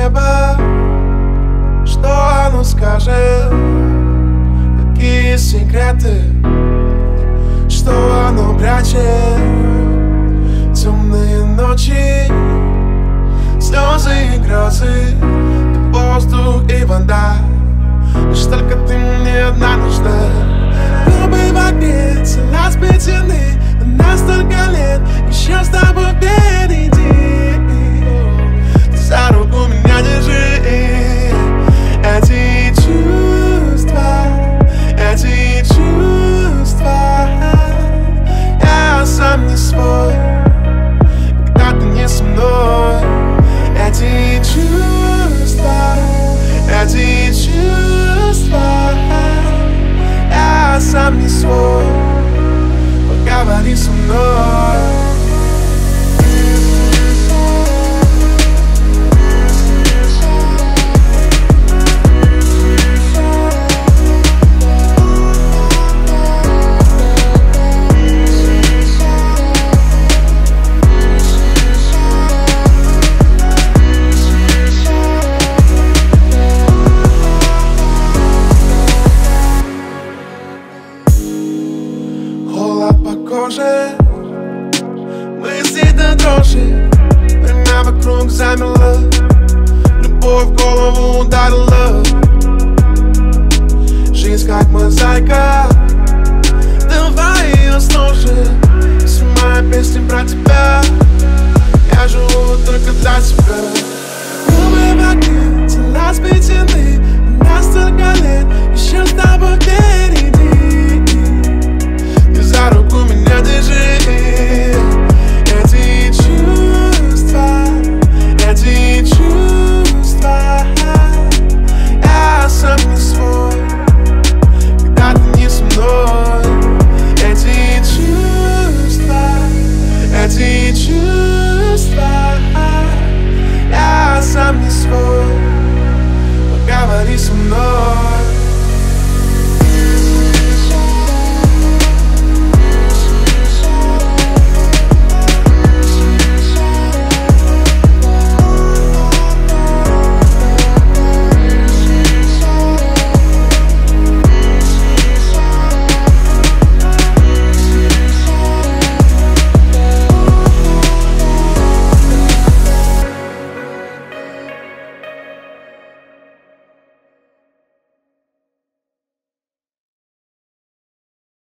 небо, что оно скажет, какие секреты, что оно прячет. Темные ночи, слезы и грозы, воздух и вода. Лишь только ты мне одна нужна. Губы в огне, тела сплетены на столько лет, еще с тобой впереди. Ты за руку меня держи. Эти чувства, я сам не свой, когда ты не со мной. Эти чувства, я сам не свой, поговори со мной. Мысли до дрожи, время вокруг замерло, любовь в голову ударила. Жизнь как мозаика, давай ее снова. Все мои песни про тебя, я живу только для тебя.